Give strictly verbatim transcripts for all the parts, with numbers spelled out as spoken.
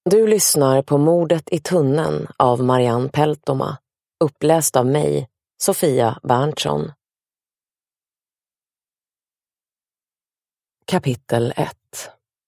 Du lyssnar på Mordet i tunneln av Marianne Peltoma, uppläst av mig, Sofia Berntsson. Kapitel ett.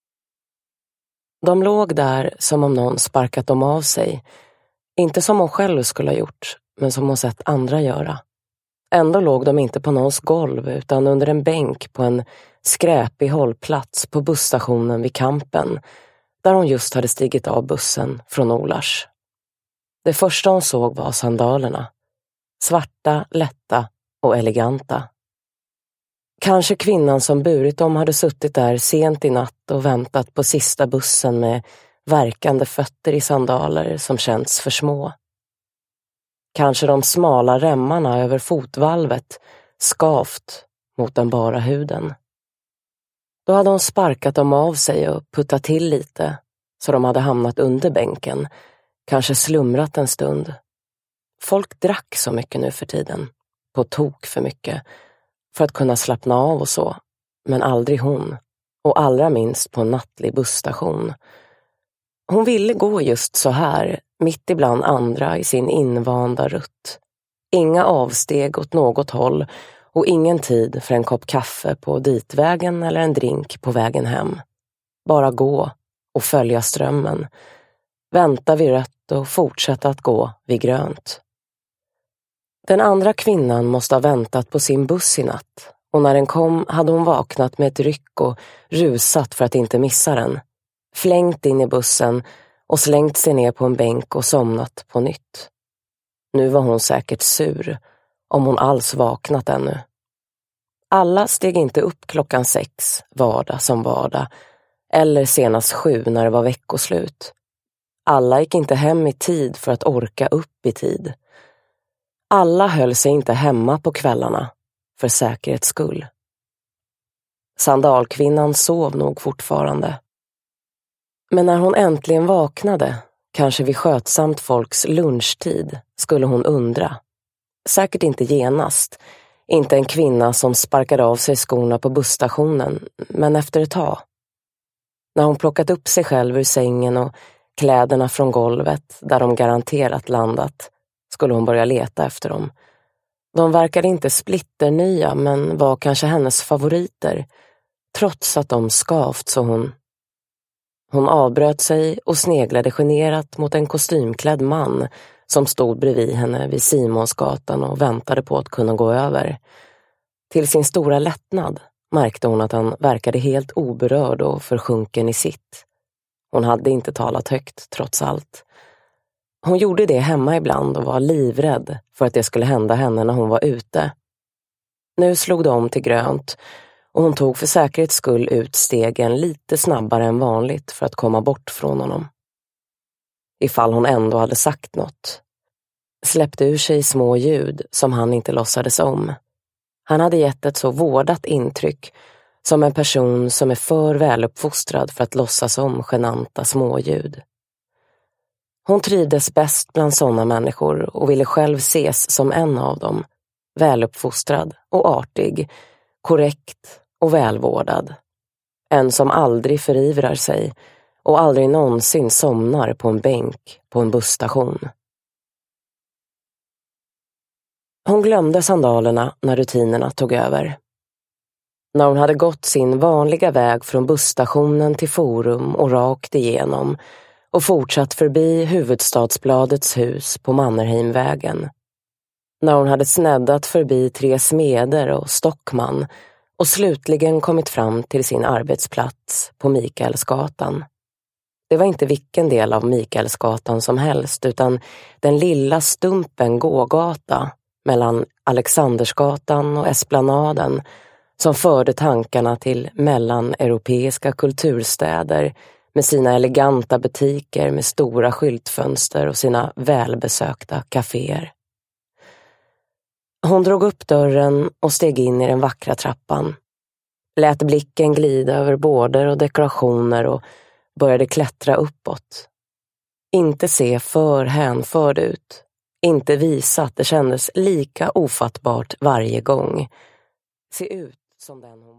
De låg där som om någon sparkat dem av sig. Inte som hon själv skulle ha gjort, men som hon sett andra göra. Ändå låg de inte på någons golv utan under en bänk på en skräpig hållplats på busstationen vid Kampen, där hon just hade stigit av bussen från Olars. Det första hon såg var sandalerna. Svarta, lätta och eleganta. Kanske kvinnan som burit dem hade suttit där sent i natt och väntat på sista bussen med värkande fötter i sandaler som känts för små. Kanske de smala remmarna över fotvalvet skavt mot den bara huden. Då hade hon sparkat dem av sig och puttat till lite så de hade hamnat under bänken, kanske slumrat en stund. Folk drack så mycket nu för tiden, på tok för mycket, för att kunna slappna av och så, men aldrig hon, och allra minst på en nattlig busstation. Hon ville gå just så här, mitt ibland andra i sin invanda rutt. Inga avsteg åt något håll och ingen tid för en kopp kaffe på ditvägen eller en drink på vägen hem. Bara gå och följa strömmen. Vänta vid rött och fortsätta att gå vid grönt. Den andra kvinnan måste ha väntat på sin buss i natt, och när den kom hade hon vaknat med ett ryck och rusat för att inte missa den. Flängt in i bussen och slängt sig ner på en bänk och somnat på nytt. Nu var hon säkert sur, om hon alls vaknat ännu. Alla steg inte upp klockan sex, vardag som vardag, eller senast sju när det var veckoslut. Alla gick inte hem i tid för att orka upp i tid. Alla höll sig inte hemma på kvällarna, för säkerhets skull. Sandalkvinnan sov nog fortfarande. Men när hon äntligen vaknade, kanske vid skötsamt folks lunchtid, skulle hon undra. Säkert inte genast, inte en kvinna som sparkade av sig skorna på busstationen, men efter ett tag. När hon plockat upp sig själv ur sängen och kläderna från golvet, där de garanterat landat, skulle hon börja leta efter dem. De verkade inte splitternya, men var kanske hennes favoriter, trots att de skavt så hon... Hon avbröt sig och sneglade generat mot en kostymklädd man som stod bredvid henne vid Simonsgatan och väntade på att kunna gå över. Till sin stora lättnad märkte hon att han verkade helt oberörd och försjunken i sitt. Hon hade inte talat högt trots allt. Hon gjorde det hemma ibland och var livrädd för att det skulle hända henne när hon var ute. Nu slog de om till grönt och hon tog för säkerhets skull ut stegen lite snabbare än vanligt för att komma bort från honom. Ifall hon ändå hade sagt något. Släppte ur sig små ljud som han inte låtsades om. Han hade gett ett så vårdat intryck som en person som är för väluppfostrad för att låtsas om genanta småljud. Hon trivdes bäst bland sådana människor och ville själv ses som en av dem. Väluppfostrad och artig, korrekt och välvårdad. En som aldrig förivrar sig och aldrig någonsin somnar på en bänk på en busstation. Hon glömde sandalerna när rutinerna tog över. När hon hade gått sin vanliga väg från busstationen till Forum och rakt igenom och fortsatt förbi Hufvudstadsbladets hus på Mannerheimvägen. När hon hade sneddat förbi Tre Smeder och Stockman och slutligen kommit fram till sin arbetsplats på Mikaelsgatan. Det var inte vilken del av Mikaelsgatan som helst utan den lilla stumpen gågata mellan Alexandersgatan och Esplanaden som förde tankarna till mellaneuropeiska kulturstäder med sina eleganta butiker med stora skyltfönster och sina välbesökta kaféer. Hon drog upp dörren och steg in i den vackra trappan. Lät blicken glida över border och dekorationer och började klättra uppåt. Inte se för hänförd ut. Inte visa att det kändes lika ofattbart varje gång. Se ut som den hon